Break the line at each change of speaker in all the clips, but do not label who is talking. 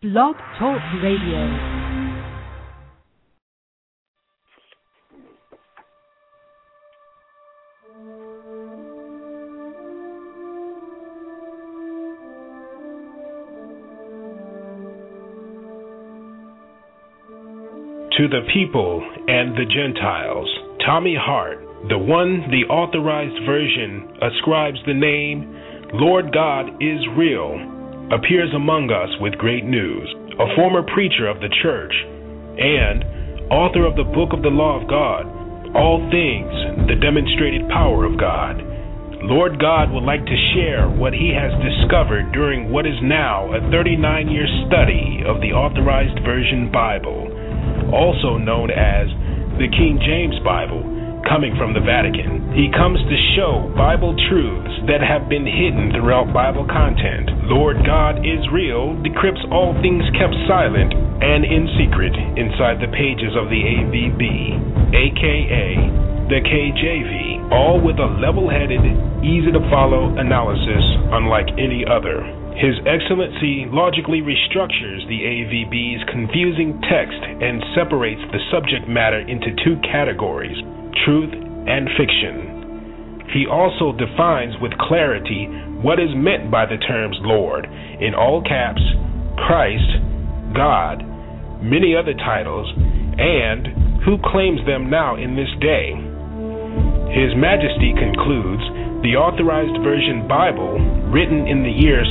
Blog Talk Radio.
To the people and the Gentiles, Tommy Hart, the one the authorized version ascribes the name Lord God is real, appears among us with great news. A former preacher of the church and author of the book of the law of God, All Things, the demonstrated power of God. Lord God would like to share what he has discovered during what is now a 39-year study of the authorized version Bible, also known as the King James Bible, coming from the Vatican. He comes to show Bible truths that have been hidden throughout Bible content. Lord God is real decrypts all things kept silent and in secret inside the pages of the AVB, aka the KJV, all with a level-headed, easy-to-follow analysis unlike any other. His Excellency logically restructures the AVB's confusing text and separates the subject matter into two categories, truth and fiction. He also defines with clarity what is meant by the terms Lord, in all caps, Christ, God, many other titles, and who claims them now in this day. His Majesty concludes the Authorized Version Bible, written in the year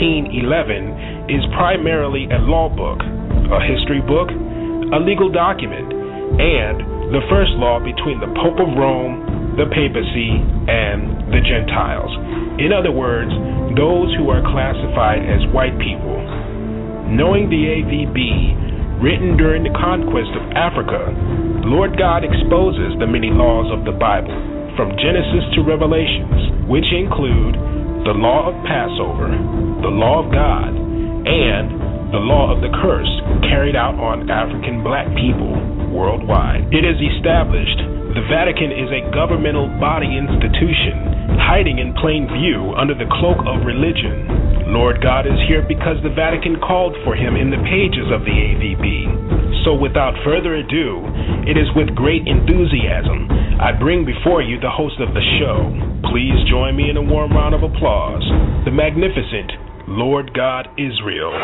1611, is primarily a law book, a history book, a legal document, and the first law between the Pope of Rome, the papacy, and the Gentiles. In other words, those who are classified as white people. Knowing the AVB, written during the conquest of Africa, Lord God exposes the many laws of the Bible, from Genesis to Revelations, which include the law of Passover, the law of God, and the law of the curse carried out on African black people worldwide. It is established the Vatican is a governmental body institution hiding in plain view under the cloak of religion. Lord God is here because the Vatican called for him in the pages of the AVB. So without further ado, it is with great enthusiasm I bring before you the host of the show. Please join me in a warm round of applause, the magnificent Lord God Israel.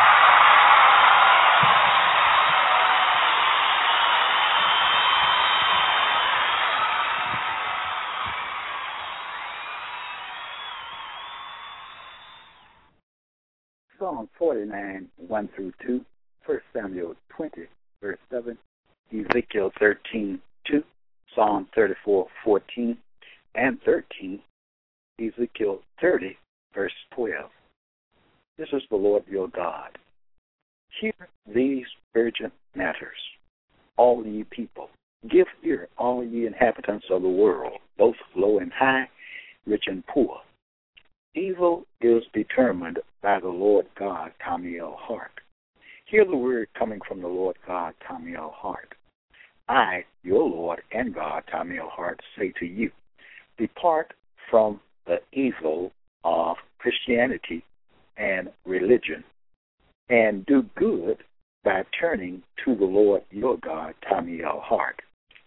Psalm 49, 1 through 2, 1 Samuel 20, verse 7, Ezekiel 13, 2, Psalm 34, 14, and 13, Ezekiel 30, verse 12. This is the Lord your God. Hear these urgent matters, all ye people. Give ear, all ye inhabitants of the world, both low and high, rich and poor. Evil is determined by the Lord God, Tamiel Hart. Hear the word coming from the Lord God, Tamiel Hart. I, your Lord and God, Tamiel Hart, say to you, depart from the evil of Christianity and religion, and do good by turning to the Lord your God, Tamiel Hart.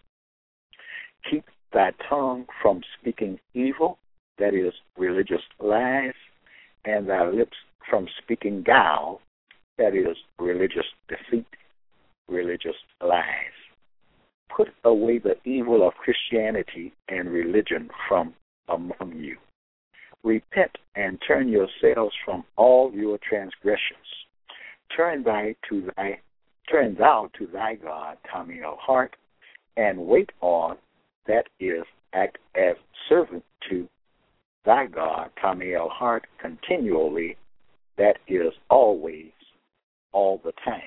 Keep thy tongue from speaking evil, that is, religious lies, and thy lips from speaking guile, that is, religious deceit, religious lies. Put away the evil of Christianity and religion from among you. Repent and turn yourselves from all your transgressions. Turn thou to thy God, Tamiel Hart, and wait on, that is, act as servant to thy God, Tamiel Hart, continually, that is, always, all the time.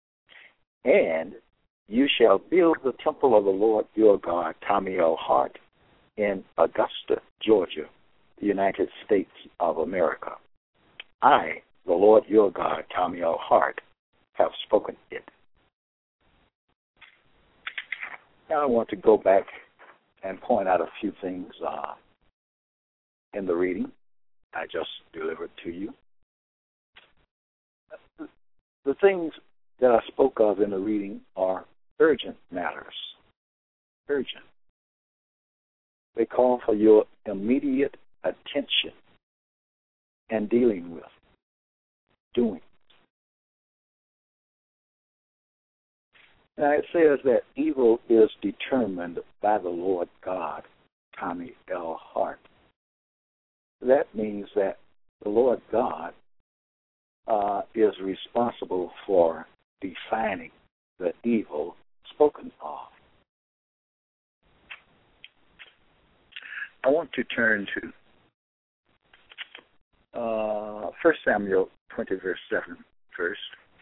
And you shall build the temple of the Lord your God, Tamiel Hart, in Augusta, Georgia, the United States of America. I, the Lord your God, Tamiel Hart, have spoken it. Now I want to go back and point out a few things in the reading I just delivered to you. The things that I spoke of in the reading are urgent matters. Urgent. They call for your immediate attention and dealing with, doing. Now it says that evil is determined by the Lord God, Tommy L. Hart. That means that the Lord God is responsible for defining the evil spoken of. I want to turn to 1 Samuel 20, verse 7 first.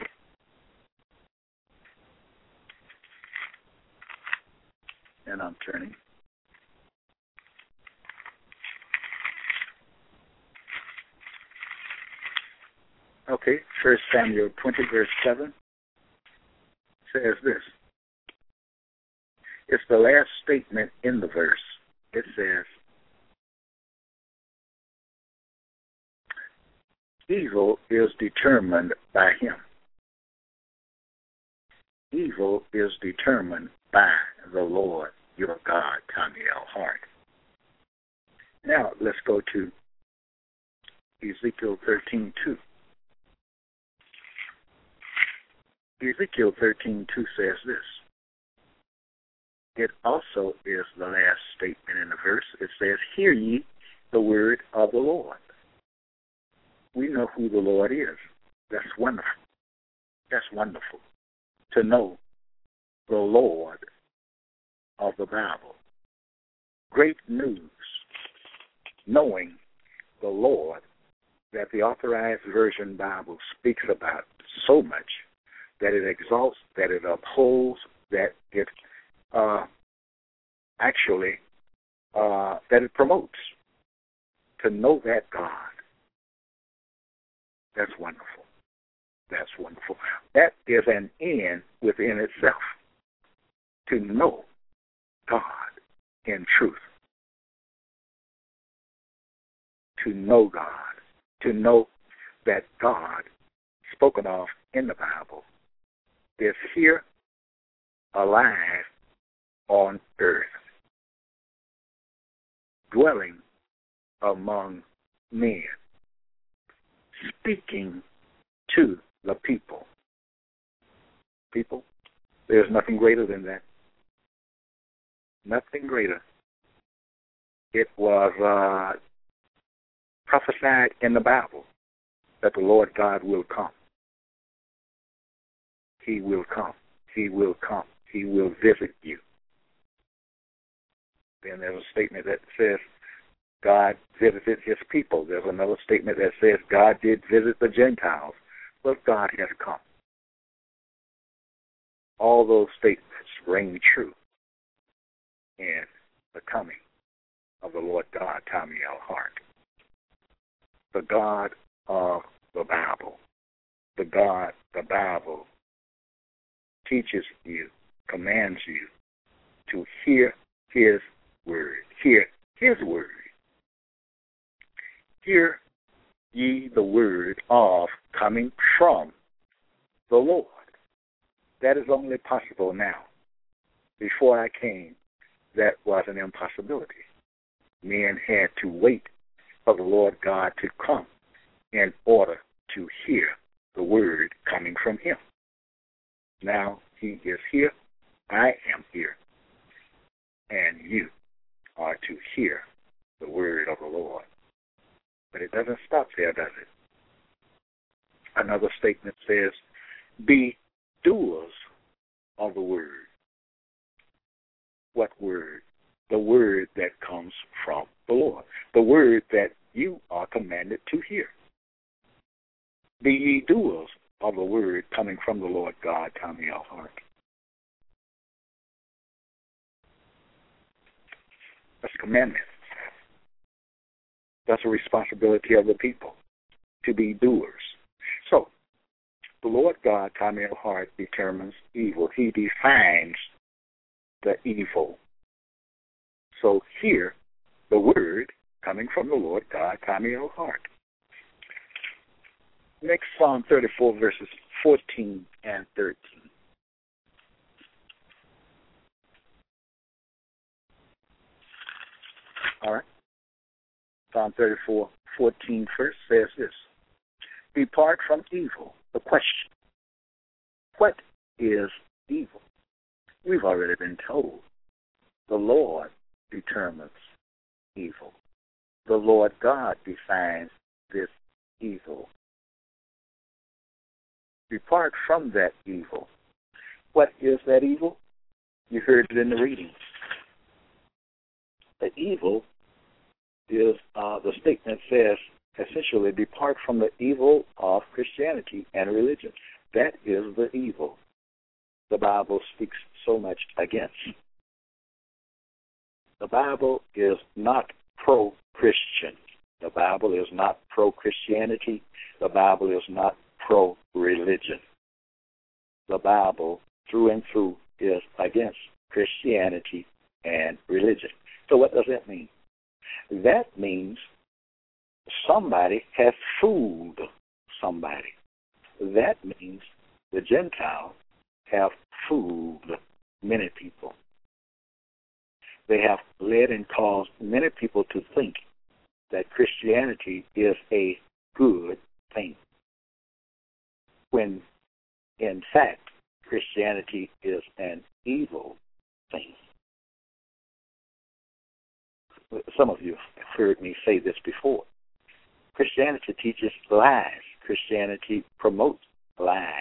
And I'm turning. Okay, 1 Samuel 20, verse 7 says this. It's the last statement in the verse. It says, evil is determined by him. Evil is determined by the Lord, your God, Tommy L. Hart. Now, let's go to Ezekiel 13:2. Ezekiel 13:2 says this. It also is the last statement in the verse. It says, hear ye the word of the Lord. We know who the Lord is. That's wonderful. That's wonderful to know the Lord of the Bible. Great news, knowing the Lord that the Authorized Version Bible speaks about so much, that it exalts, that it upholds, that it that it promotes. To know that God, that's wonderful. That's wonderful. That is an end within itself. To know God in truth. To know God. To know that God, spoken of in the Bible, is here, alive on earth, dwelling among men, speaking to the people. People, there's nothing greater than that. Nothing greater. It was prophesied in the Bible that the Lord God will come. He will come. He will come. He will visit you. Then there's a statement that says God visited his people. There's another statement that says God did visit the Gentiles. Well, God has come. All those statements ring true in the coming of the Lord God, Tommy L. Hart. The God of the Bible. The God the Bible teaches you, commands you to hear his word. Hear his word. Hear ye the word of coming from the Lord. That is only possible now. Before I came, that was an impossibility. Men had to wait for the Lord God to come in order to hear the word coming from him. Now he is here, I am here, and you are to hear the word of the Lord. But it doesn't stop there, does it? Another statement says, be doers of the word. What word? The word that comes from the Lord. The word that you are commanded to hear. Be ye doers of the word coming from the Lord God, Tommy L. Hart. That's a commandment. That's a responsibility of the people, to be doers. So, the Lord God, Tommy L. Hart, determines evil. He defines the evil. So hear the word coming from the Lord God, Tommy L. Hart. Next, Psalm 34, verses 14 and 13. All right. Psalm 34, 14 first says this. Depart from evil. The question, what is evil? We've already been told. The Lord determines evil. The Lord God defines this evil. Depart from that evil. What is that evil? You heard it in the reading. The evil is, the statement says, essentially, depart from the evil of Christianity and religion. That is the evil the Bible speaks so much against. The Bible is not pro-Christian. The Bible is not pro-Christianity. The Bible is not pro-religion. The Bible, through and through, is against Christianity and religion. So what does that mean? That means somebody has fooled somebody. That means the Gentiles have fooled many people. They have led and caused many people to think that Christianity is a good thing, when, in fact, Christianity is an evil thing. Some of you have heard me say this before. Christianity teaches lies. Christianity promotes lies.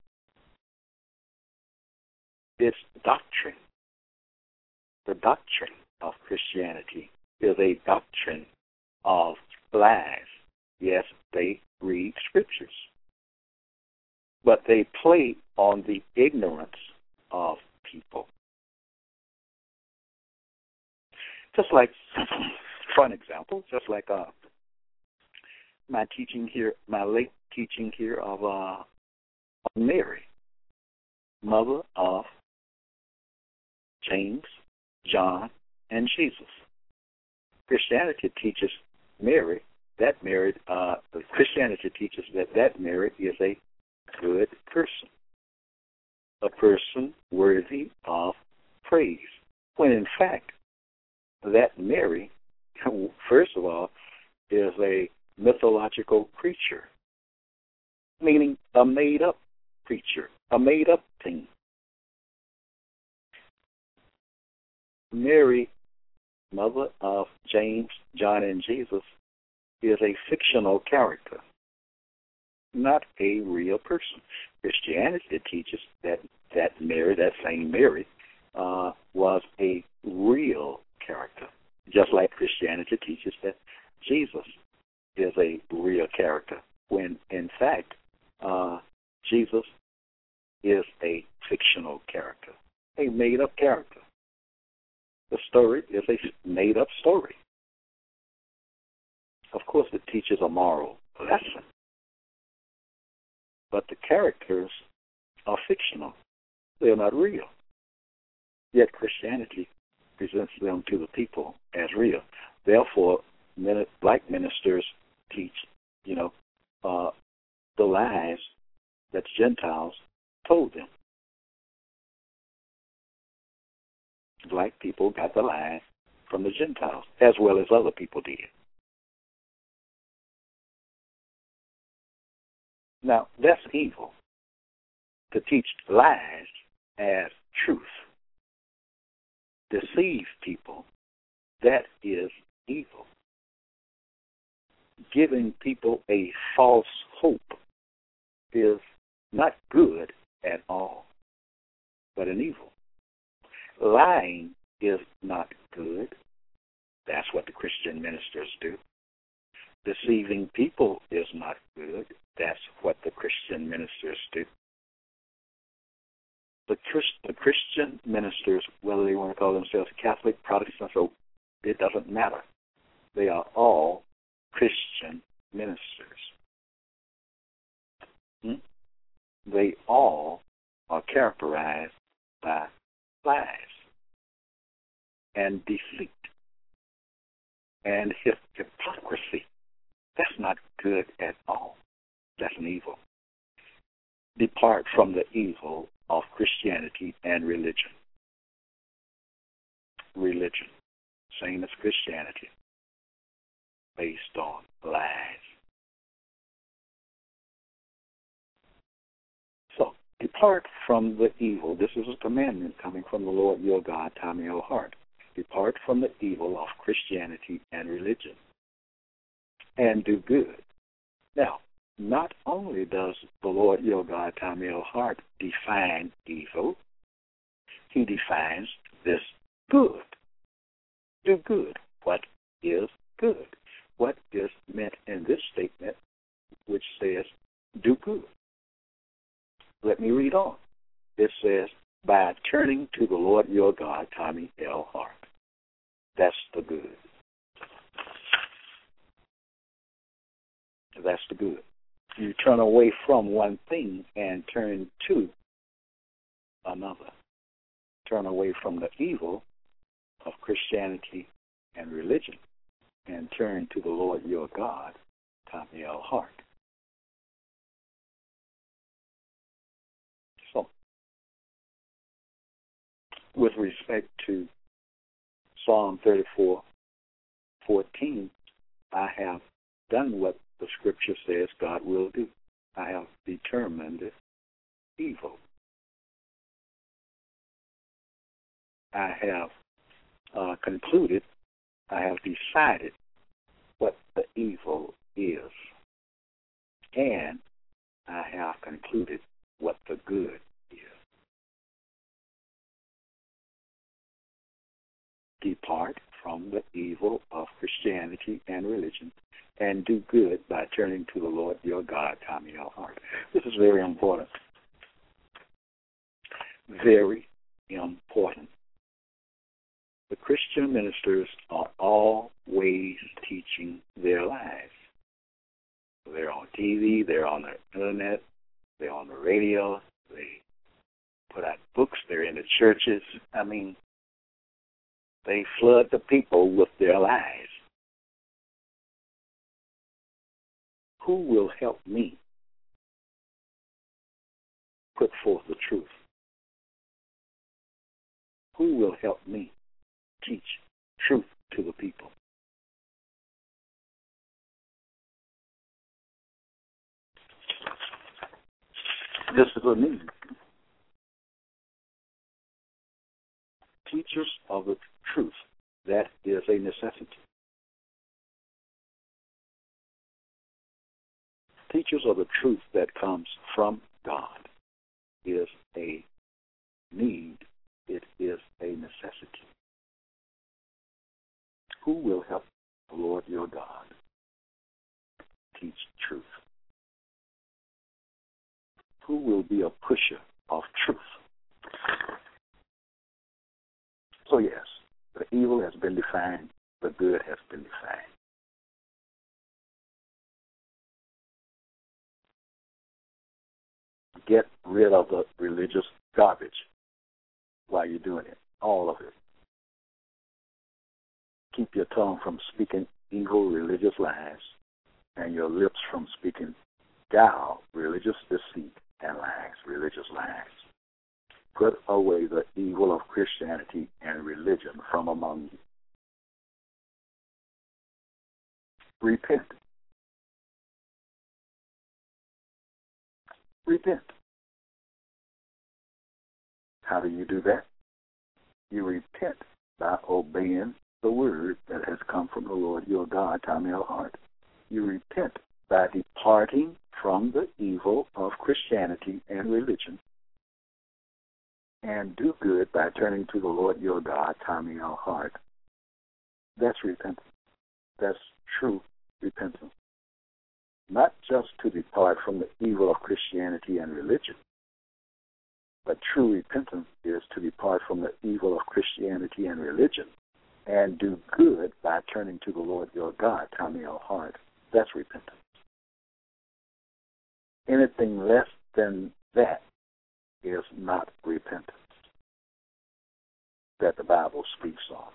It's doctrine. The doctrine of Christianity is a doctrine of lies. Yes, they read scriptures, but they play on the ignorance of people. Just like, for an example, just like my teaching here, my late teaching here of Mary, mother of James, John, and Jesus. Christianity teaches Mary, Christianity teaches that Mary is a good person, a person worthy of praise, when in fact that Mary, first of all, is a mythological creature, meaning a made-up creature, a made-up thing. Mary, mother of James, John, and Jesus, is a fictional character, not a real person. Christianity teaches that Mary, that same Mary, was a real character, just like Christianity teaches that Jesus is a real character, when in fact Jesus is a fictional character, a made-up character. The story is a made-up story. Of course, it teaches a moral lesson, but the characters are fictional. They are not real. Yet Christianity presents them to the people as real. Therefore, black ministers teach, the lies that Gentiles told them. Black people got the lies from the Gentiles, as well as other people did. Now, that's evil, to teach lies as truth. Deceive people, that is evil. Giving people a false hope is not good at all, but an evil. Lying is not good. That's what the Christian ministers do. Deceiving people is not good. That's what the Christian ministers do. The Christian ministers, whether they want to call themselves Catholic, Protestant, or it doesn't matter. They are all Christian ministers. They all are characterized by lies and deceit and hypocrisy. That's not good at all. That's an evil. depart from the evil of Christianity and religion. Religion, same as Christianity, based on lies. So, depart from the evil. This is a commandment coming from the Lord your God, Tommy L. Hart. Depart from the evil of Christianity and religion, and do good. Now, not only does the Lord your God, Tommy L. Hart, define evil, he defines this good. Do good. What is good? What is meant in this statement, which says, do good? Let me read on. It says, by turning to the Lord your God, Tommy L. Hart. That's the good. That's the good. You turn away from one thing and turn to another. Turn away from the evil of Christianity and religion and turn to the Lord your God, Tommy L. Hart. So, with respect to Psalm 34:14, I have done what the Scripture says God will do. I have determined evil. I have concluded, I have decided what the evil is. And I have concluded what the good is. Depart from the evil of Christianity and religion and do good by turning to the Lord your God, Tommy L. Hart. This is very important. Very important. The Christian ministers are always teaching their lies. They're on TV, they're on the internet, they're on the radio, they put out books, they're in the churches. I mean, they flood the people with their lies. Who will help me put forth the truth? Who will help me teach truth to the people? This is a need. Teachers of the truth, that is a necessity. Teachers of the truth that comes from God is a need. It is a necessity. Who will help the Lord your God teach truth? Who will be a pusher of truth? So yes, the evil has been defined, the good has been defined. Get rid of the religious garbage while you're doing it, all of it. Keep your tongue from speaking evil religious lies and your lips from speaking guile, religious deceit, and lies, religious lies. Put away the evil of Christianity and religion from among you. Repent. Repent. How do you do that? You repent by obeying the word that has come from the Lord your God, Tommy L. Hart. You repent by departing from the evil of Christianity and religion and do good by turning to the Lord your God, Tommy L. Hart. That's repentance. That's true repentance. Not just to depart from the evil of Christianity and religion, but true repentance is to depart from the evil of Christianity and religion and do good by turning to the Lord your God, Tommy L. Hart. That's repentance. Anything less than that is not repentance that the Bible speaks of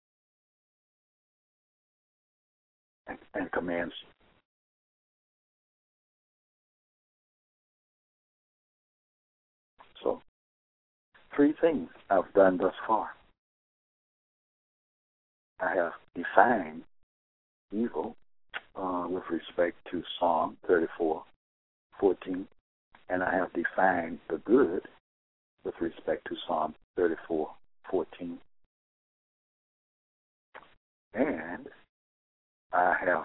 and commands three things I've done thus far. I have defined evil with respect to Psalm 34:14, and I have defined the good with respect to Psalm 34:14. And I have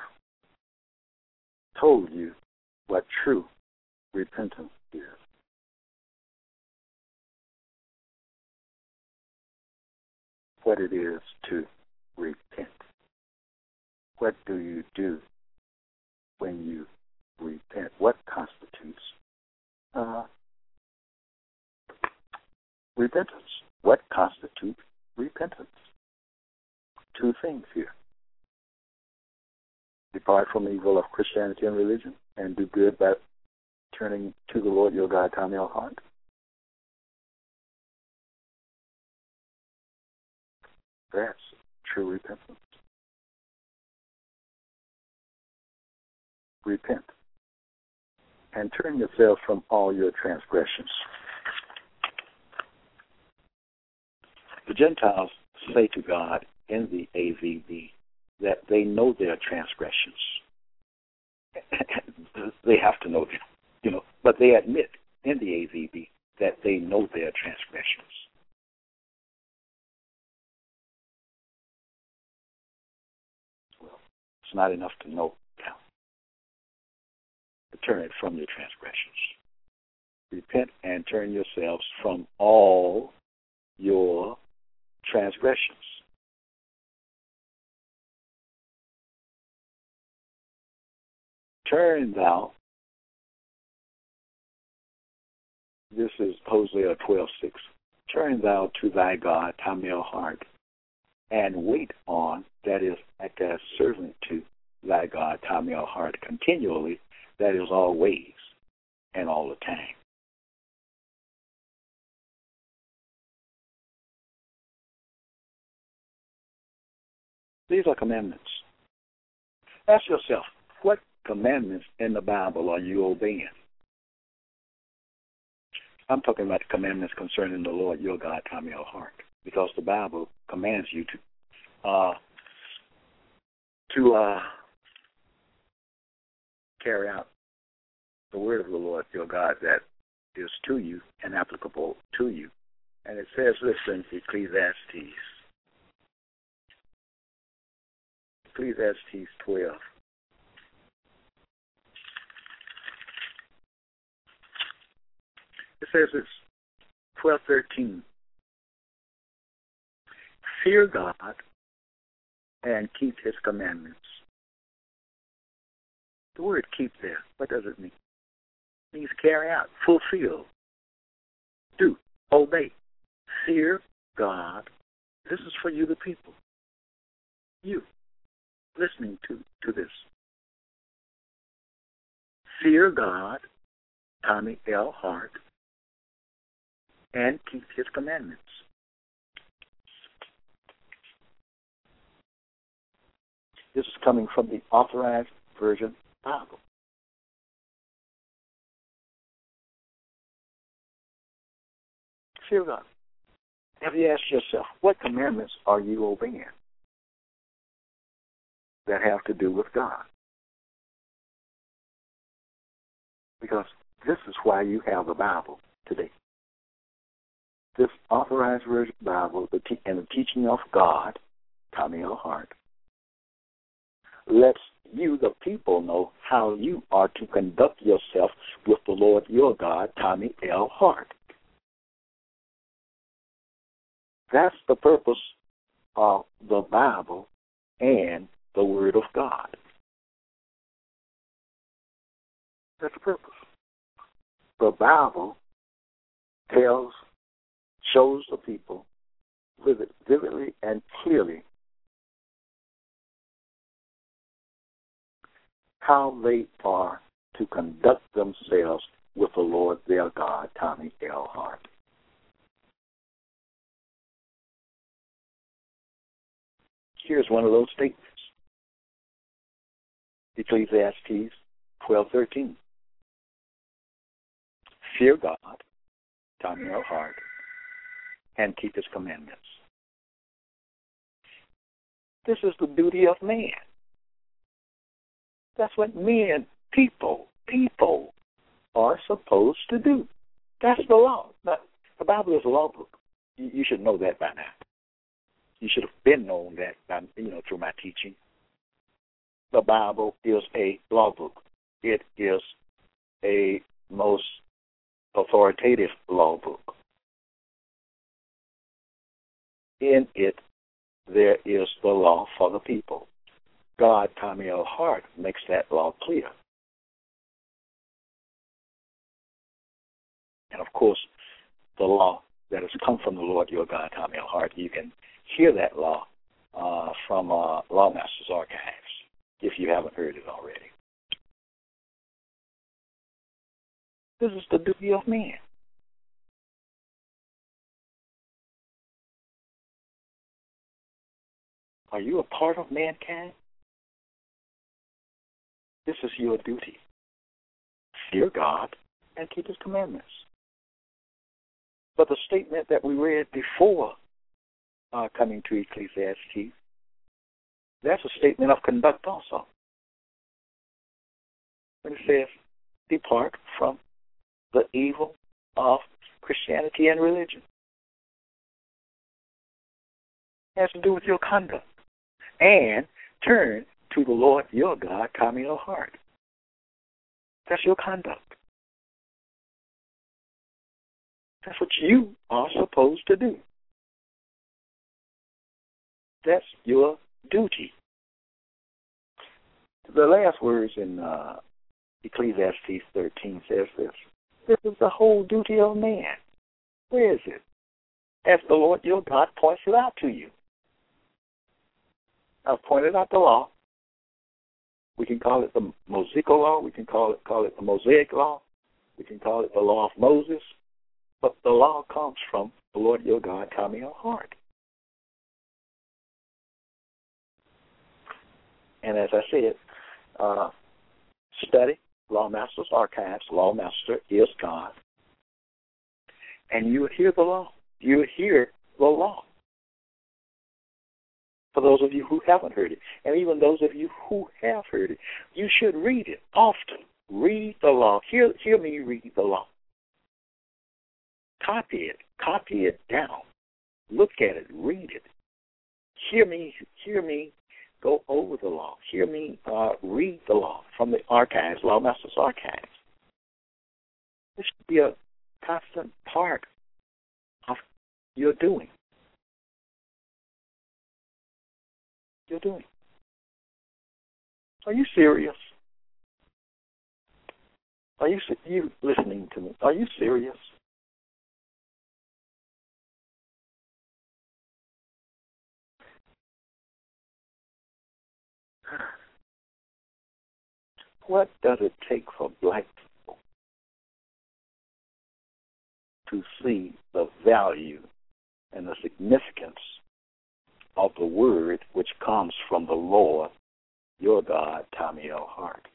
told you what true repentance is. What it is to repent. What do you do when you repent? What constitutes repentance? What constitutes repentance? Two things here. Depart from the evil of Christianity and religion and do good by turning to the Lord your God, time your heart. That's true repentance. Repent and turn yourself from all your transgressions. The Gentiles say to God in the AVB that they know their transgressions. They have to know them, but they admit in the AVB that they know their transgressions. Well, it's not enough to know them. Turn it from your transgressions. Repent and turn yourselves from all your transgressions. Turn thou, this is Hosea 12:6. Turn thou to thy God, Tamil heart, and wait on, that is, act as servant to thy God, Tamil heart, continually, that is, always and all the time. These are commandments. Ask yourself, what commandments in the Bible are you obeying? I'm talking about the commandments concerning the Lord your God, time your heart, because the Bible commands you to carry out the word of the Lord your God that is to you and applicable to you. And it says this in Ecclesiastes 12. It says it's 12:13. Fear God and keep his commandments. The word keep there, what does it mean? It means carry out, fulfill, do, obey. Fear God. This is for you, the people. You, listening to this. Fear God, Tommy L. Hart, and keep his commandments. This is coming from the Authorized Version Bible. Fear God. Have you asked yourself, what commandments are you obeying that have to do with God? Because this is why you have the Bible today. This Authorized Version Bible and the teaching of God, Tommy L. Hart, lets you, the people, know how you are to conduct yourself with the Lord your God, Tommy L. Hart. That's the purpose of the Bible and the Word of God. That's the purpose. The Bible shows the people vividly and clearly how they are to conduct themselves with the Lord their God, Tommy L. Hart. Here's one of those statements. Ecclesiastes 12:13. Fear God, Tommy L. Hart, and keep his commandments. This is the duty of man. That's what men, people are supposed to do. That's the law. Now, the Bible is a law book. You should know that by now. You should have been known that by, through my teaching. The Bible is a law book. It is a most authoritative law book. In it, there is the law for the people. God, Tommy L. Hart, makes that law clear. And, of course, the law that has come from the Lord your God, Tommy L. Hart, you can hear that law from Lawmaster's Archives, if you haven't heard it already. This is the duty of man. Are you a part of mankind? This is your duty. Fear God and keep his commandments. But the statement that we read before coming to Ecclesiastes, that's a statement of conduct also. When it says, depart from the evil of Christianity and religion. It has to do with your conduct. And turn to the Lord your God, Tommy L. Hart. That's your conduct. That's what you are supposed to do. That's your duty. The last words in Ecclesiastes 13 says this. This is the whole duty of man. Where is it? As the Lord your God points it out to you. I've pointed out the law. We can call it the Mosaical law. We can call it the Mosaic law. We can call it the law of Moses. But the law comes from the Lord your God, Tommy L. Hart. And as I said, study Lawmaster's Archives. Lawmaster is God. And you will hear the law. You will hear the law. For those of you who haven't heard it, and even those of you who have heard it, you should read it often. Read the law. Hear me read the law. Copy it down. Look at it, read it. Hear me go over the law. Hear me read the law from the archives, Lawmaster's Archives. This should be a constant part of your doing. You're doing. Are you serious? Are you listening to me? Are you serious? What does it take for black people to see the value and the significance of the word which comes from the Lord, your God, Tommy L. Hart?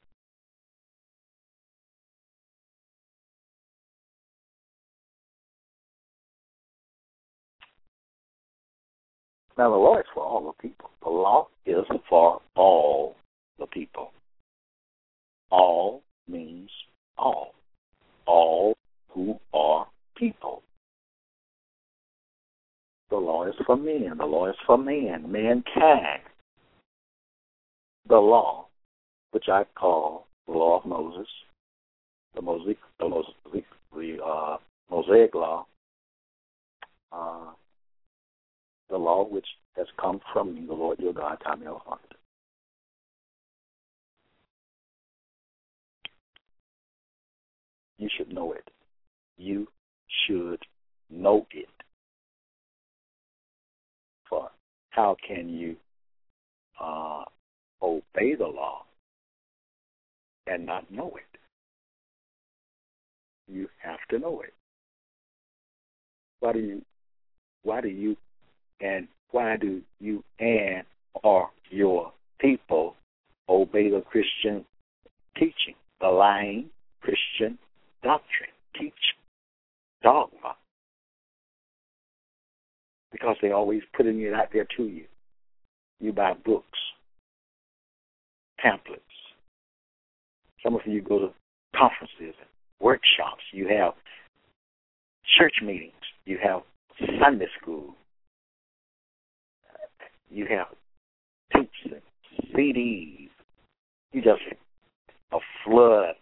Now, the law is for all the people. The law is for all the people. All means all. All who are people. The law is for men. The law is for man, mankind. The law, which I call the law of Moses, the Mosaic law, the law which has come from me, the Lord your God, Tommy L. Hart. You should know it. You should know it. For how can you obey the law and not know it? You have to know it. Why do you and or your people obey the Christian teaching, the lying Christian doctrine, teaching, dogma? because they're always putting it out there to you. You buy books, pamphlets. Some of you go to conferences and workshops. You have church meetings. You have Sunday school. You have tapes and CDs. You just a flood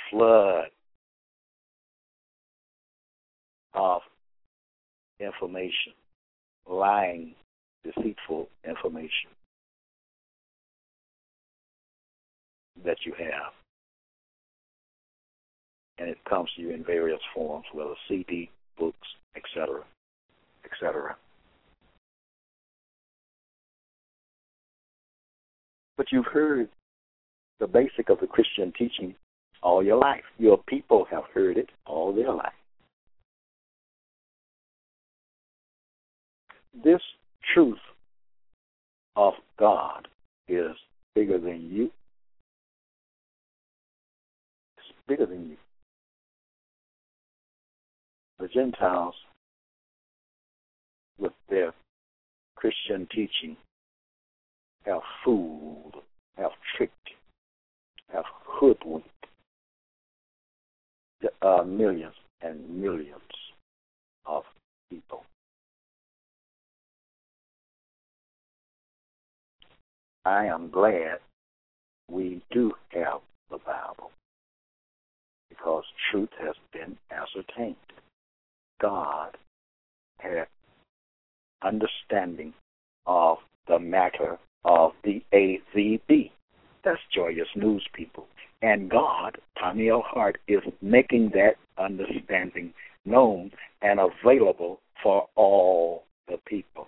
of information, lying, deceitful information that you have. And it comes to you in various forms, whether CD, books, etc., etc. But you've heard the basic of the Christian teaching all your life. Your people have heard it all their life. This truth of God is bigger than you. It's bigger than you. The Gentiles, with their Christian teaching, have fooled, have tricked, have hoodwinked millions and millions of people. I am glad we do have the Bible, because truth has been ascertained. God had understanding of the matter of the AZB. That's Joyous News, people. And God, Tommy L. Hart, is making that understanding known and available for all the people.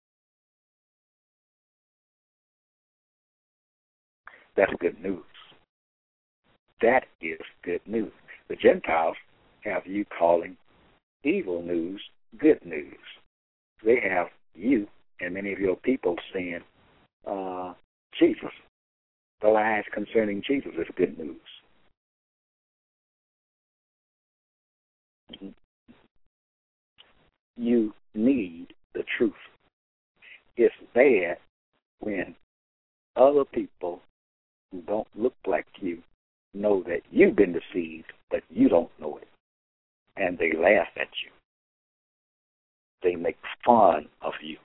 That's good news. That is good news. The Gentiles have you calling evil news good news. They have you and many of your people saying, Jesus, the lies concerning Jesus is good news. You need the truth. It's bad when other people who don't look like you know that you've been deceived, but you don't know it. And they laugh at you. They make fun of you.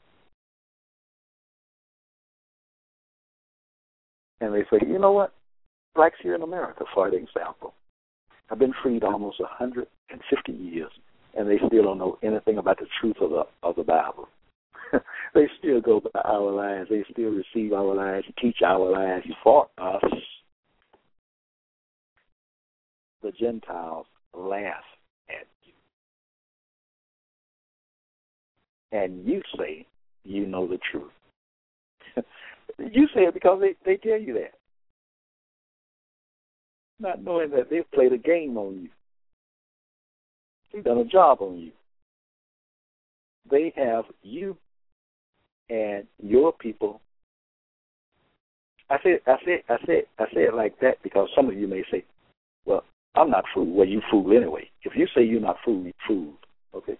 And they say, you know what? Blacks here in America, for example, have been freed almost 150 years, and they still don't know anything about the truth of the Bible. They still go by our lies. They still receive our lies, teach our lies for us. The Gentiles laugh at you. And you say you know the truth. You say it because they tell you that. Not knowing that they've played a game on you. They've done a job on you. They have you and your people. I say it like that because some of you may say, well, I'm not fooled. Well, you fool anyway. If you say you're not fooled, you're fooled. Okay?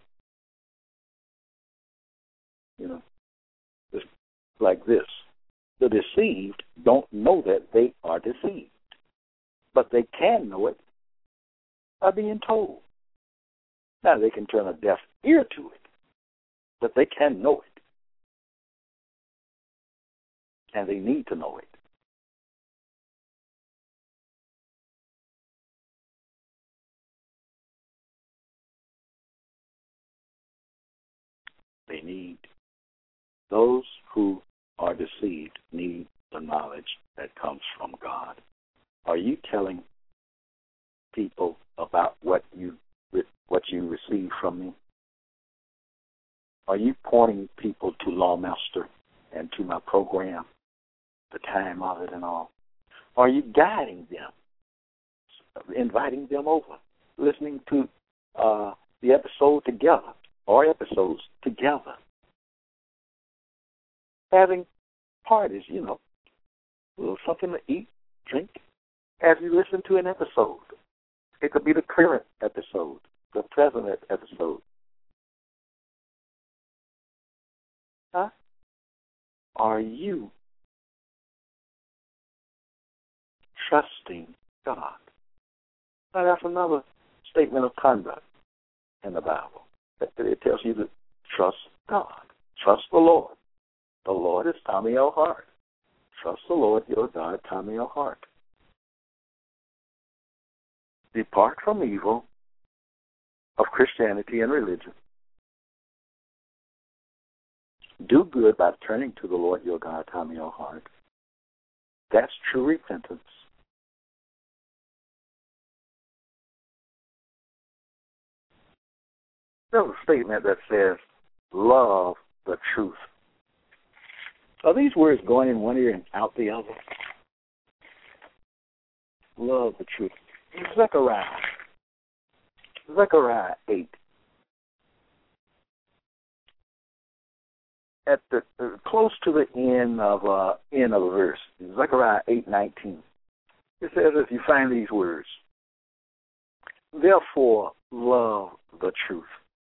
You know, it's like this. The deceived don't know that they are deceived, but they can know it by being told. Now, they can turn a deaf ear to it, but they can know it, and they need to know it. They need, those who are deceived need the knowledge that comes from God. Are you telling people about what you receive from me? Are you pointing people to Lawmaster and to my program, the time of it and all? Are you guiding them, inviting them over, listening to the episode together or episodes together? Having parties, you know, a little something to eat, drink, as you listen to an episode. It could be the current episode, the present episode. Are you trusting God? Now, that's another statement of conduct in the Bible. It tells you to trust God. Trust the Lord. The Lord is Tommy L. Hart. Trust the Lord your God, Tommy L. Hart. Depart from evil of Christianity and religion. Do good by turning to the Lord your God, Tommy L. Hart. That's true repentance. There's a statement that says, love the truth. Are these words going in one ear and out the other? Love the truth. Zechariah 8. At the close to the end of a verse, Zechariah 8:19. It says, if you find these words, therefore love the truth.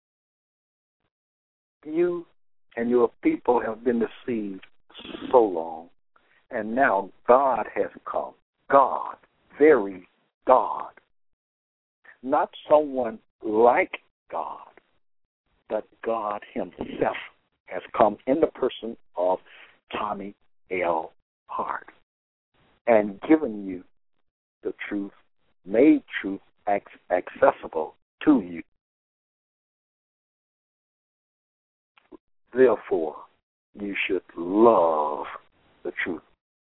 You and your people have been deceived so long, and now God has come. God, very God. Not someone like God, but God himself has come in the person of Tommy L. Hart and given you the truth, made truth accessible to you. Therefore, you should love the truth.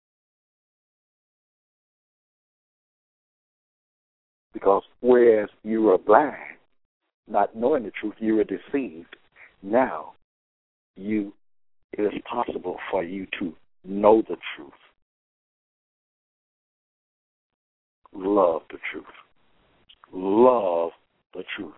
Because whereas you were blind, not knowing the truth, you were deceived. Now, it is possible for you to know the truth. Love the truth. Love the truth.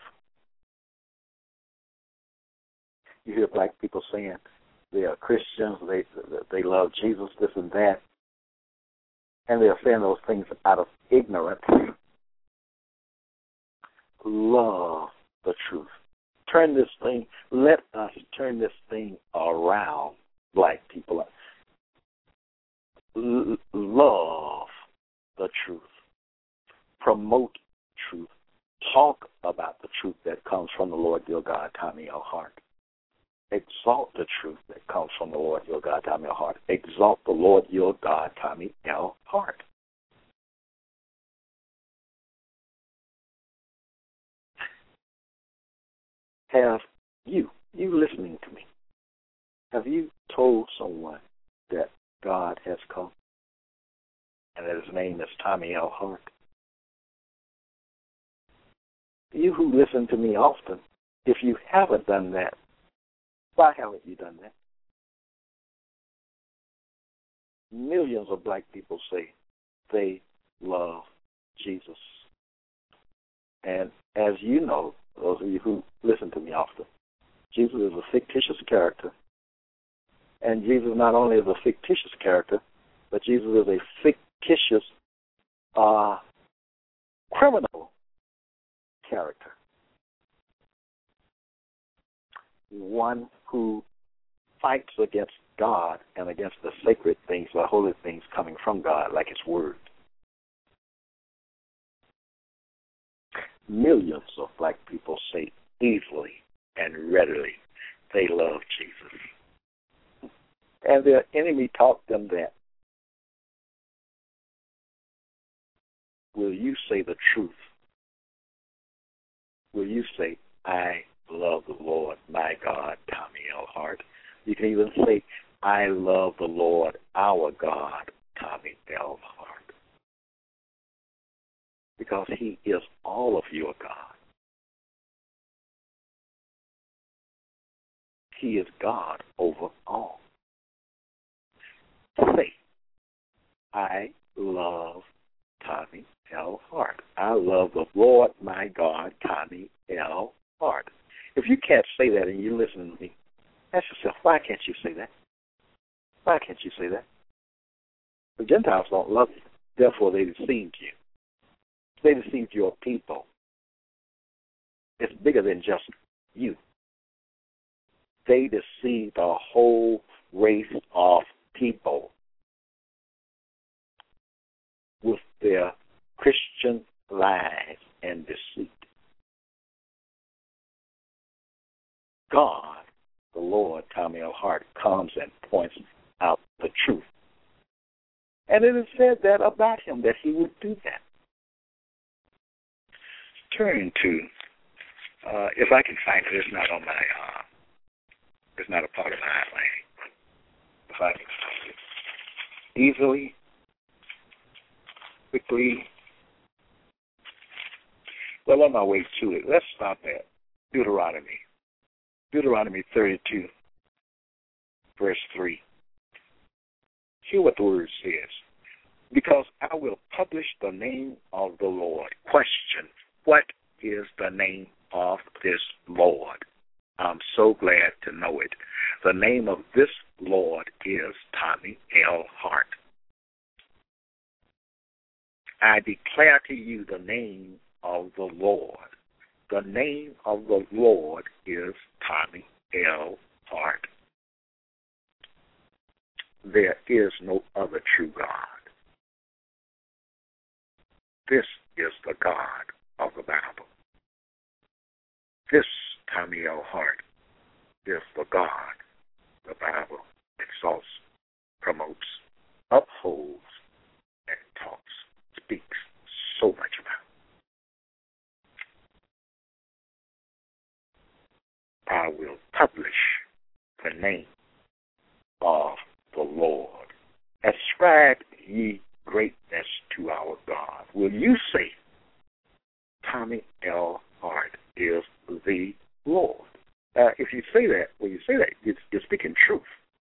You hear black people saying they are Christians, they love Jesus, this and that, and they are saying those things out of ignorance. Love the truth. Let us turn this thing around, black people. Love the truth. Promote truth. Talk about the truth that comes from the Lord your God, Tommy L. Hart. Exalt the truth that comes from the Lord your God, Tommy L. Hart. Exalt the Lord your God, Tommy L. Hart. Have you listening to me, have you told someone that God has come and that his name is Tommy L. Hart? You who listen to me often, if you haven't done that, why haven't you done that? Millions of black people say they love Jesus. And as you know, those of you who listen to me often, Jesus is a fictitious character. And Jesus not only is a fictitious character, but Jesus is a fictitious criminal character. One who fights against God and against the sacred things, the holy things coming from God, like his word. Millions of black people say easily and readily they love Jesus. And their enemy taught them that. Will you say the truth? Will you say, I love the Lord, my God, Tommy L. Hart? You can even say, I love the Lord, our God, Tommy L. Hart. Because he is all of your God. He is God over all. Say, I love Tommy L. Hart. I love the Lord, my God, Tommy L. Hart. If you can't say that and you listen to me, ask yourself, why can't you say that? Why can't you say that? The Gentiles don't love you. Therefore, they deceived you. They deceived your people. It's bigger than just you. They deceived a whole race of people with their Christian lies and deceit. God, the Lord, Tommy L. Hart, comes and points out the truth. And it is said that about him that he would do that. Turn to, if I can find it, it's not on my, it's not a part of my outline. If I can find it easily, quickly. Well, on my way to it, let's stop at Deuteronomy. Deuteronomy 32, verse 3. Hear what the word says. Because I will publish the name of the Lord. Question, what is the name of this Lord? I'm so glad to know it. The name of this Lord is Tommy L. Hart. I declare to you the name of the Lord. The name of the Lord is Tommy L. Hart. There is no other true God. This is the God of the Bible. This Tommy L. Hart is the God the Bible exalts, promotes, upholds, and talks, speaks so much about. I will publish the name of the Lord. Ascribe ye greatness to our God. Will you say, Tommy L. Hart is the Lord? If you say that, when you say that, you're speaking truth.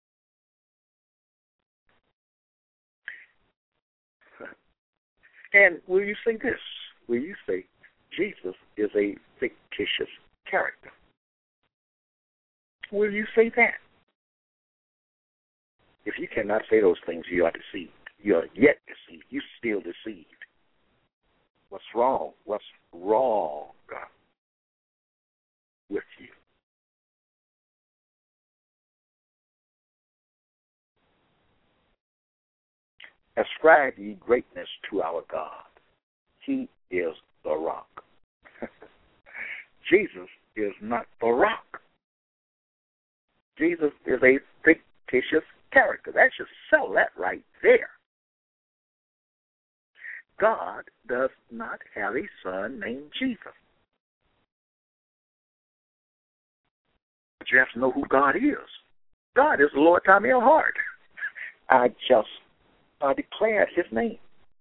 And will you say this? Will you say Jesus is a fictitious character? Will you say that? If you cannot say those things, you are deceived. You are yet deceived. You're still deceived. What's wrong? What's wrong, God, with you? Ascribe ye greatness to our God. He is the rock. Jesus is not the rock. Jesus is a fictitious character. That should sell that right there. God does not have a son named Jesus. But you have to know who God is. God is the Lord Tommy L. Hart. I just declared his name.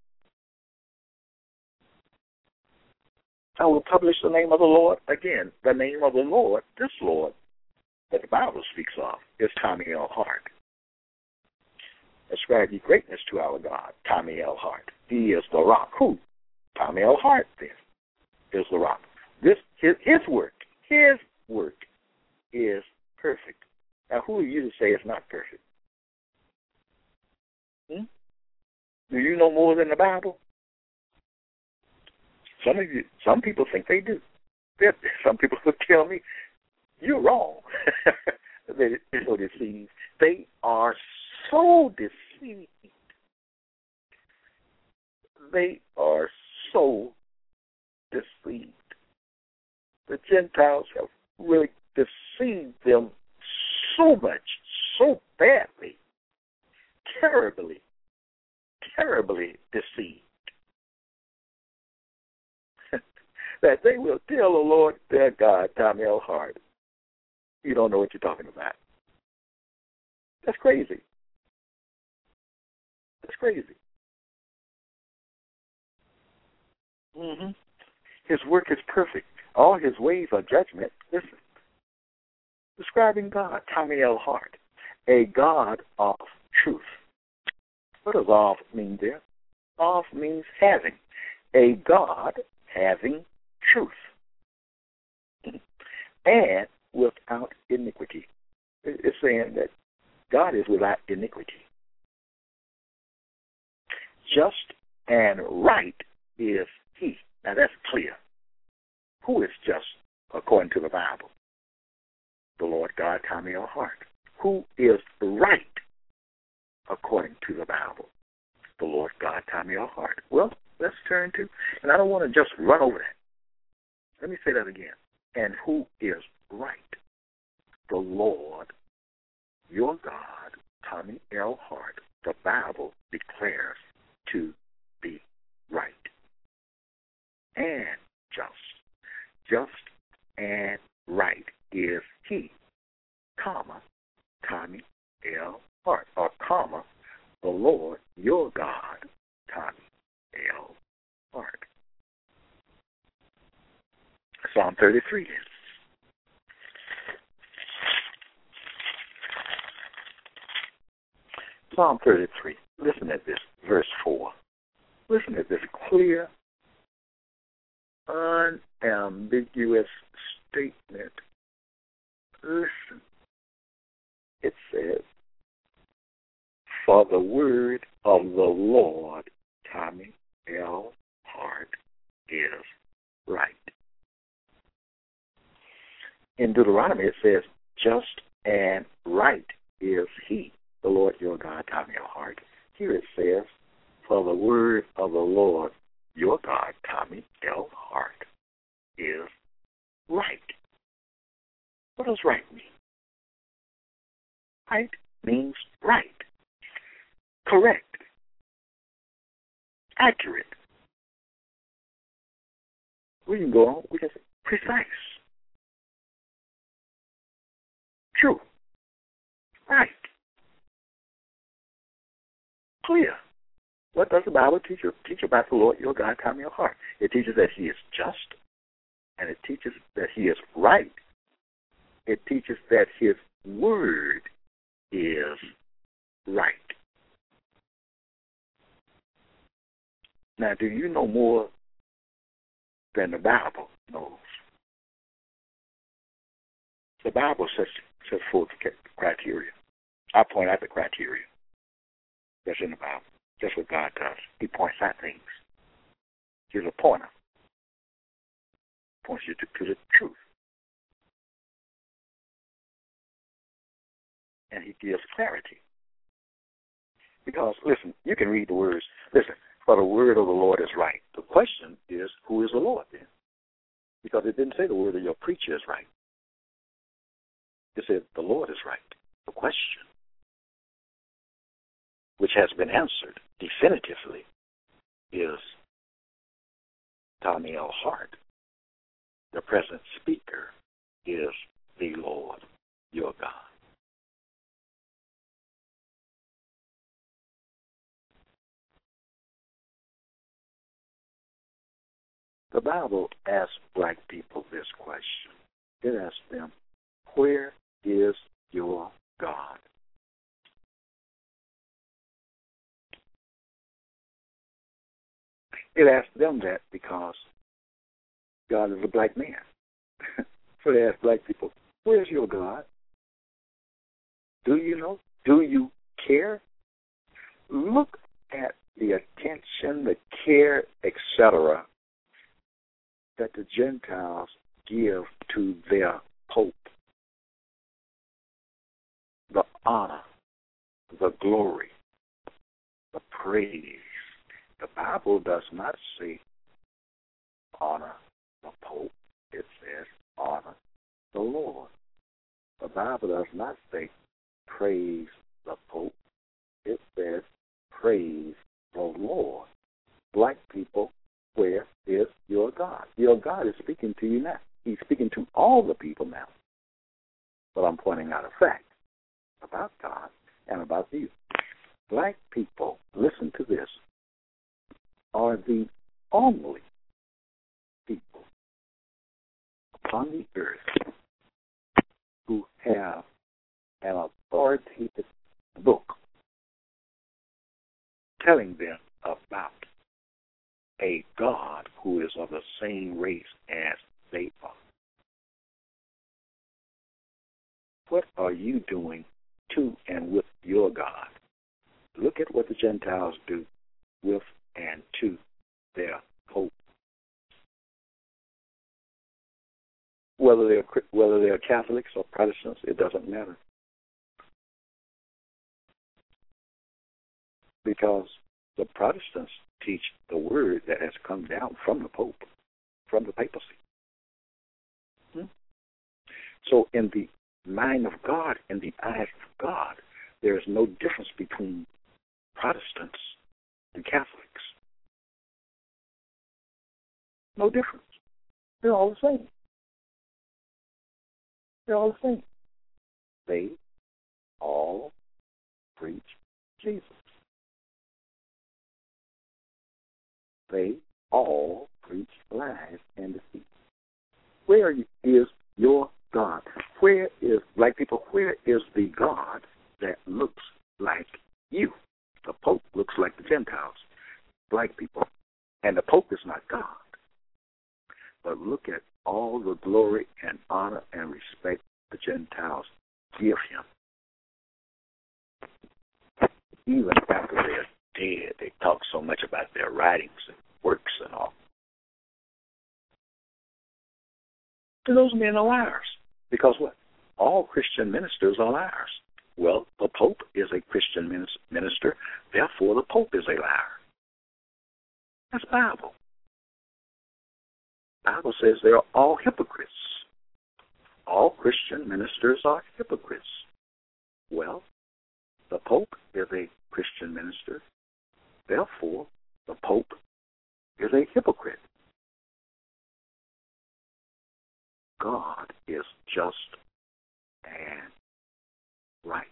I will publish the name of the Lord. Again, the name of the Lord, this Lord that the Bible speaks of, is Tommy L. Hart. Ascribe ye greatness to our God, Tommy L. Hart. He is the rock. Who? Tommy L. Hart, then, is the rock. His work is perfect. Now, who are you to say it's not perfect? Do you know more than the Bible? Some people think they do. Some people would tell me, you're wrong. They're so deceived. They are so deceived. They are so deceived. The Gentiles have really deceived them so much, so badly, terribly deceived, that they will tell the Lord their God, Tommy L. Hart, you don't know what you're talking about. That's crazy. That's crazy. His work is perfect. All his ways are judgment. Listen. Describing God, Tommy L. Hart, a God of truth. What does of mean there? Of means having. A God having truth. And without iniquity. It's saying that God is without iniquity. Just and right is he. Now that's clear. Who is just according to the Bible? The Lord God, Tommy L. Hart. Who is right according to the Bible? The Lord God taught me our heart. Well, let's turn to, and I don't want to just run over that. Let me say that again. And who is right? The Lord, your God, Tommy L. Hart, the Bible declares to be right and just. Just and right is he, comma, Tommy L. Hart, or comma, the Lord, your God, Tommy L. Hart. Psalm 33. Psalm 33. Listen at this, verse 4. Listen at this clear, unambiguous statement. Listen. It says, for the word of the Lord, Tommy L. Hart, is right. In Deuteronomy it says, just and right is he, the Lord your God, Tommy L. Hart. Here it says, for the word of the Lord your God, Tommy L. Hart, is right. What does right mean? Right means right, correct, accurate. We can go on, we can say precise, true, right, clear. What does the Bible teach about the Lord your God, Tommy L. Hart? It teaches that he is just, and it teaches that he is right. It teaches that his word is right. Now, do you know more than the Bible knows? The Bible sets forth the criteria. I point out the criteria that's in the Bible. That's what God does. He points out things. He's a pointer. Points you to the truth. And he gives clarity. Because, listen, you can read the words. Listen, for the word of the Lord is right. The question is, who is the Lord then? Because it didn't say the word of your preacher is right. It said the Lord is right. The question, which has been answered definitively, is Tommy L. Hart, the present speaker, is the Lord your God. The Bible asks black people this question. It asks them, where is your God? It asks them that because God is a black man. So they ask black people, where's your God? Do you know? Do you care? Look at the attention, the care, etc., that the Gentiles give to their Pope. The honor, the glory, the praise. The Bible does not say honor the Pope. It says honor the Lord. The Bible does not say praise the Pope. It says praise the Lord. Black people, where is your God? Your God is speaking to you now. He's speaking to all the people now. But I'm pointing out a fact about God and about you. Black people, listen to this, are the only people upon the earth who have an authoritative book telling them about a God who is of the same race as they are. What are you doing to and with your God? Look at what the Gentiles do with and to their Pope. Whether they're Catholics or Protestants, it doesn't matter. because the Protestants teach the word that has come down from the Pope, from the papacy. So in the mind of God, in the eyes of God, there is no difference between Protestants and Catholics. No difference. They're all the same. They're all the same. They all preach Jesus. They all preach lies and deceit. Where is your God? Where is, black people, where is the God that looks like you? The Pope looks like the Gentiles, black people. And the Pope is not God. But look at all the glory and honor and respect the Gentiles give him. Even after they're dead, they talk so much about their writings and works and all. And those men are liars. Because what? All Christian ministers are liars. Well, the Pope is a Christian minister, therefore the Pope is a liar. That's Bible. Bible says they are all hypocrites. All Christian ministers are hypocrites. Well, the Pope is a Christian minister, therefore the Pope is a hypocrite. God is just and right.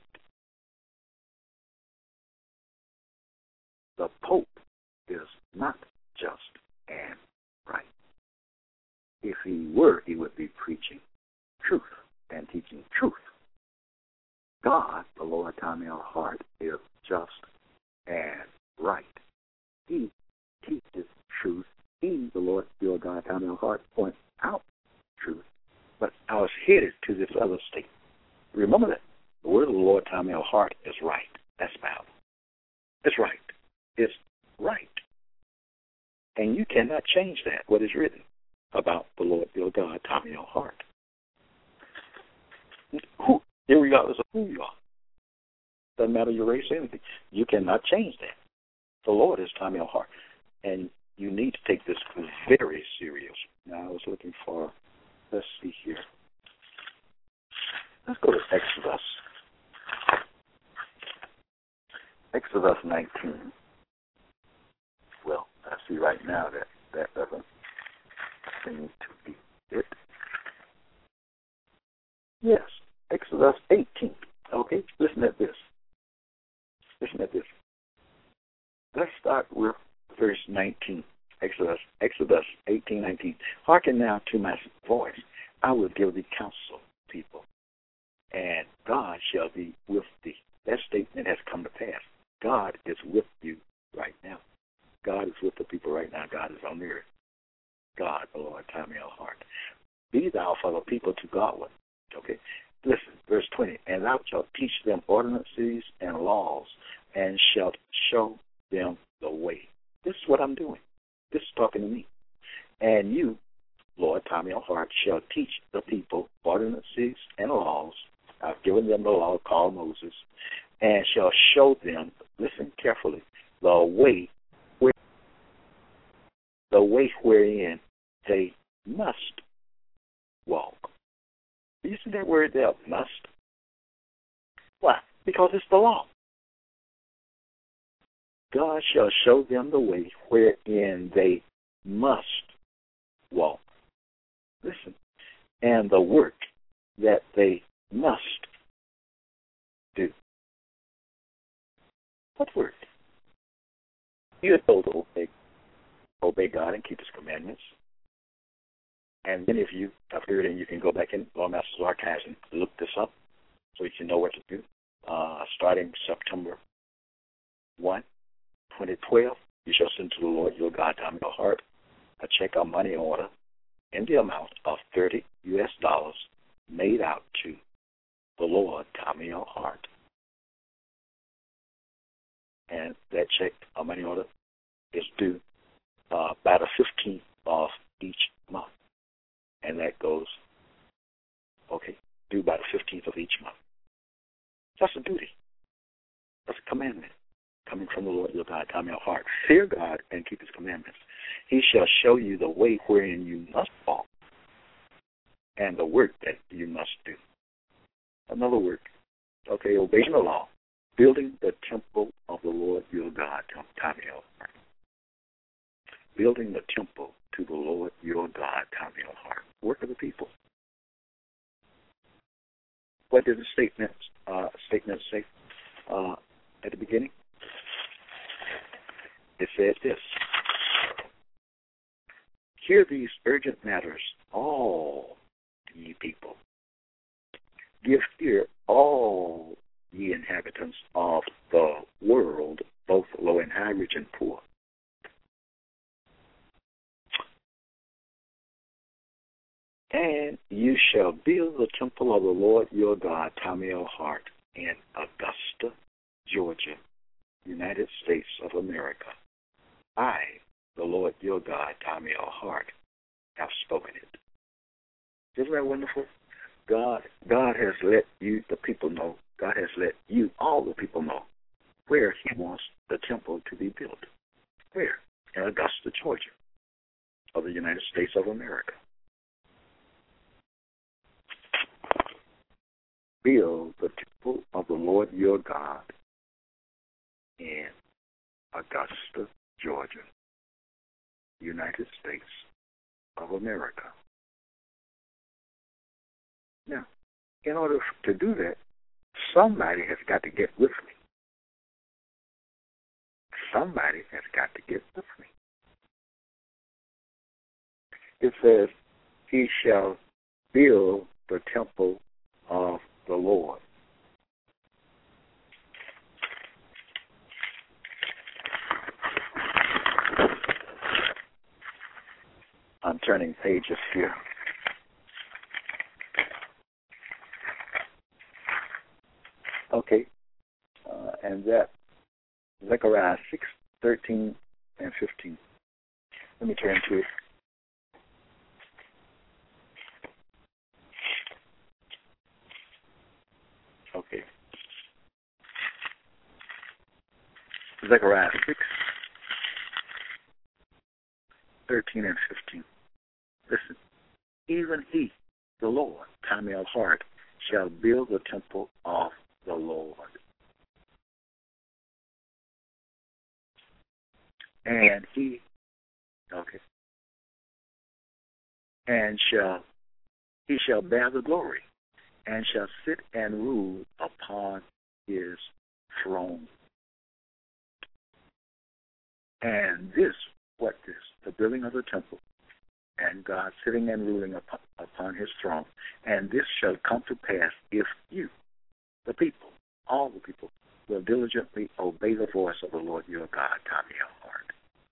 The Pope is not just and right. If he were, he would be preaching truth and teaching truth. God, the Lord Tommy L. Hart, is just and right. He teaches truth. He, the Lord, your God, Tommy L. Hart, points out truth. But I was headed to this other statement. Remember that the word of the Lord Tommy L. Hart is right. That's Bible. It's right. It's right. And you cannot change that, what is written about the Lord your God, Tommy L. Hart. Regardless of who you are. Doesn't matter your race or anything. You cannot change that. The Lord is Tommy L. Hart. And you need to take this very serious. Now, I was looking for, let's see here. Let's go to Exodus. Exodus 19. Well, I see right now that doesn't seem to be it. Yes, Exodus 18. Okay, listen at this. Listen at this. Let's start with verse 19. Exodus 18:19. Hearken now to my voice. I will give thee counsel, people, and God shall be with thee. That statement has come to pass. God is with you right now. God is with the people right now. God is on the earth. God, the Lord, Tommy L. Hart. Be thou for the people to Godward. Okay? Listen, verse 20. And thou shalt teach them ordinances and laws, and shalt show them the way. This is what I'm doing. This is talking to me. And you, Lord Tommy L. Hart, shall teach the people ordinances and laws. I've given them the law called Moses, and shall show them, listen carefully, the way wherein they must walk. You see that word there, must? Why? Because it's the law. God shall show them the way wherein they must walk. Listen. And the work that they must do. What work? You are told to obey God and keep His commandments. And many of you have heard, and you can go back in Lord Master's archives and look this up so you can know what to do. Starting September 1, 2012, you shall send to the Lord your God, Tommy L. Hart, a check or money order in the amount of $30 made out to the Lord, Tommy L. Hart. And that check or money order is due by the 15th of each month. And that goes, due by the 15th of each month. That's a duty. That's a commandment coming from the Lord Fear God and keep his commandments. He shall show you the way wherein you must walk and the work that you must do. Another work. Okay, obeying the law. Building the temple of the Lord your God. Tommy L. Hart. Building the temple to the Lord your God. Tommy L. Hart. Work of the people. What did the statement say at the beginning? It said this. Hear these urgent matters, all ye people. Give ear, all ye inhabitants of the world, both low and high, rich and poor. And you shall build the temple of the Lord your God, Tommy L. Hart, in Augusta, Georgia, United States of America. I, the Lord your God, Tommy L. Hart, have spoken it. Isn't that wonderful? God has let you, the people, know. God has let you, all the people, know where he wants the temple to be built. Where? In Augusta, Georgia, of the United States of America. Build the temple of the Lord your God in Augusta, Georgia, United States of America. Now, in order to do that, somebody has got to get with me. Somebody has got to get with me. It says, he shall build the temple of the Lord. I'm turning pages here. Okay, and that Zechariah 6:13 and 15. Let me turn to it. Okay. Zechariah 6:13 and 15. Listen, even he, the Lord, Tommy L. Hart, shall build the temple of the Lord. And he shall bear the glory, and shall sit and rule upon his throne. And this, the building of the temple, and God sitting and ruling upon his throne. And this shall come to pass if you, the people, all the people, will diligently obey the voice of the Lord your God, Tommy L. Hart.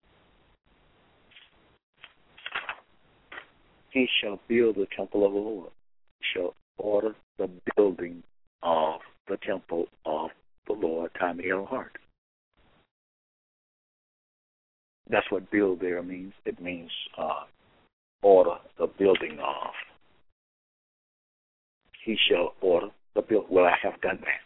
He shall build the temple of the Lord. He shall order the building of the temple of the Lord, Tommy L. Hart. That's what build there means. It means order the building of. He shall order the build. Well, I have done that.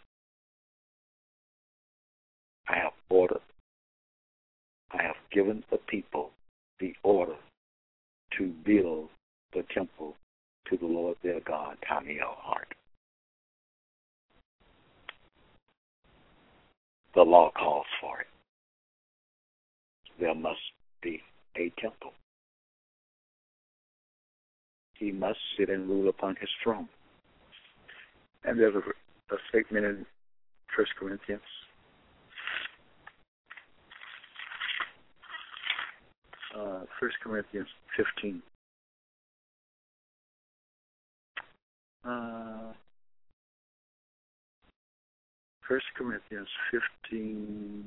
I have ordered. I have given the people the order to build the temple to the Lord their God, Tommy L. Hart. The law calls for it. There must be a temple. He must sit and rule upon his throne. And there's a statement in 1 Corinthians. 1 Corinthians 15. 1 Corinthians 15.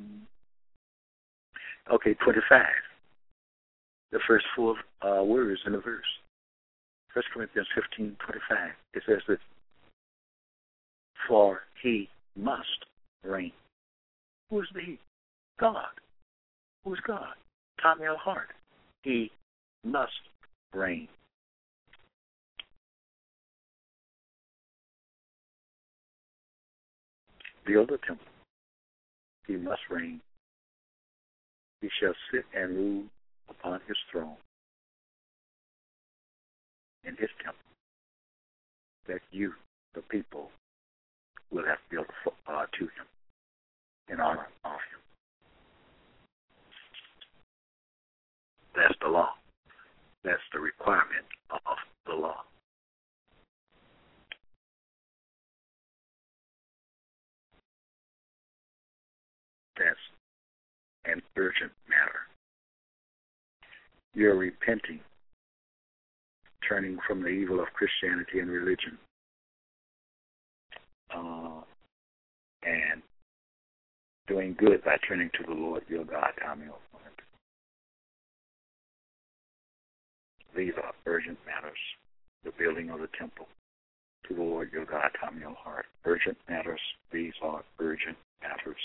Okay, 25. The first four words in the verse. 1 Corinthians 15:25. It says that, for he must reign. Who is the he? God. Who is God? Tommy L. Hart. He must reign. Build a temple. He must reign. He shall sit and rule upon his throne in his temple that you, the people, will have built to him in honor of him. That's the law. That's the requirement of the law. That's an urgent matter. You're repenting, turning from the evil of Christianity and religion, and doing good by turning to the Lord your God, Tommy O'Flynn. These are urgent matters. The building of the temple to the Lord your God, Tommy O'Hart. Urgent matters. These are urgent matters.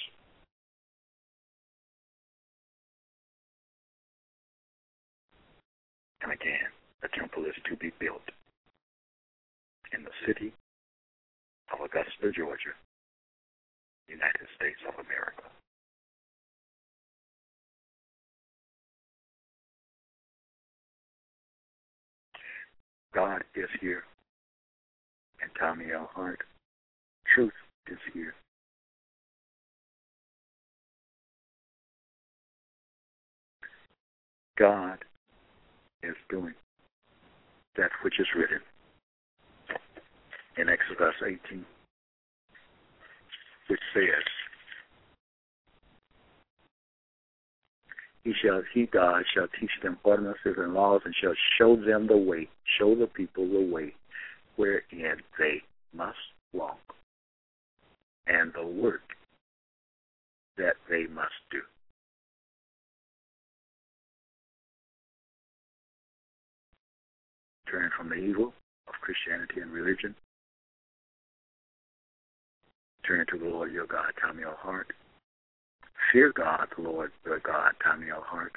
And again, the temple is to be built in the city of Augusta, Georgia, United States of America. God is here, and Tommy L. Hart. Truth is here. God is doing that which is written in Exodus 18, which says, He, God, shall teach them ordinances and laws, and shall show them the way, show the people the way wherein they must walk, and the work that they must do. Turn from the evil of Christianity and religion. Turn to the Lord your God, Tommy L. Hart. Fear God, the Lord your God, Tommy L. Hart.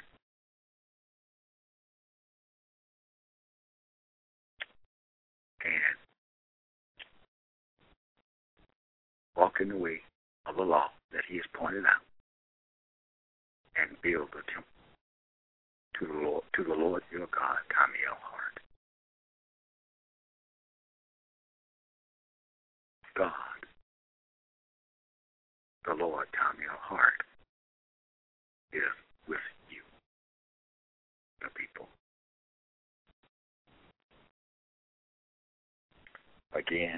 And walk in the way of the law that he has pointed out, and build the temple to the Lord your God, Tommy L. Hart. God, the Lord, Tommy L. Hart, is with you, the people. Again,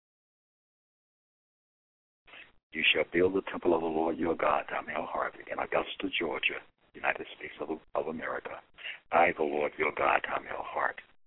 you shall build the temple of the Lord your God, Tommy L. Hart, in Augusta, Georgia, United States of America. I, the Lord your God, Tommy L. Hart,